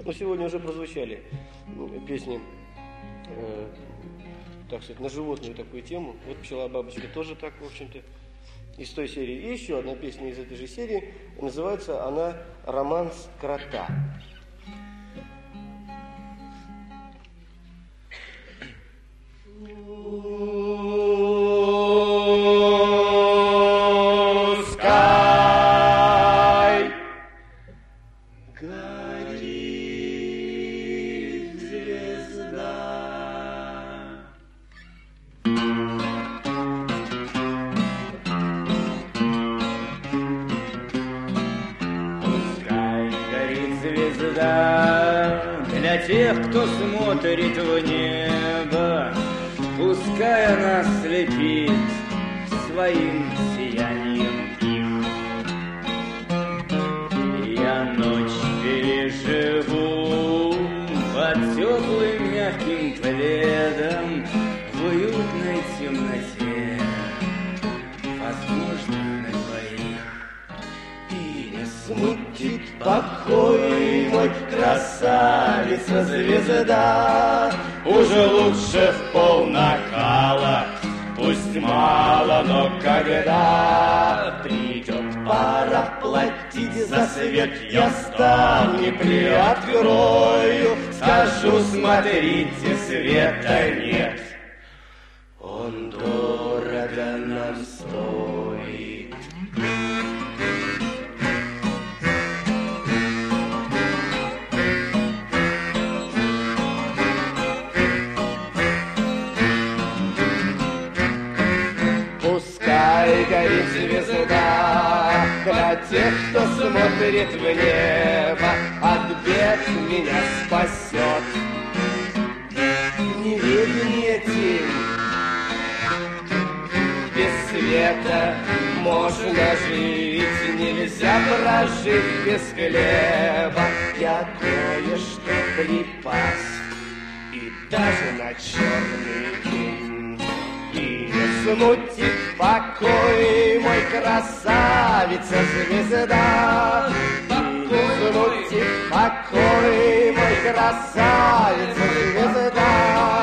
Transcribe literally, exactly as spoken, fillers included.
Но сегодня уже прозвучали песни, э, так сказать, на животную такую тему. Вот «Пчела-бабочка» тоже так, в общем-то, из той серии. И еще одна песня из этой же серии, называется она «Романс крота». Пускай горит звезда. Пускай горит звезда для тех, кто смотрит в небо. Пускай она слепит своим сиянием их. Я ночь переживу под теплым мягким пледом в уютной темноте, возможно, на двоих. И не смутит покой мой красавица звезда. Уже лучше в пол накала, пусть мало, но когда придет пора платить за свет, я ставни приоткрою, скажу, смотрите, света нет. Он дорого нам стоит. Пускай горит звезда для тех, кто смотрит в небо, от бед меня спасет. Неведение тень, без света можно жить, нельзя прожить без хлеба. Я кое-что припас, и даже на черный день. И не смутит покой мой красавица звезда. И не смутит покой мой красавица звезда.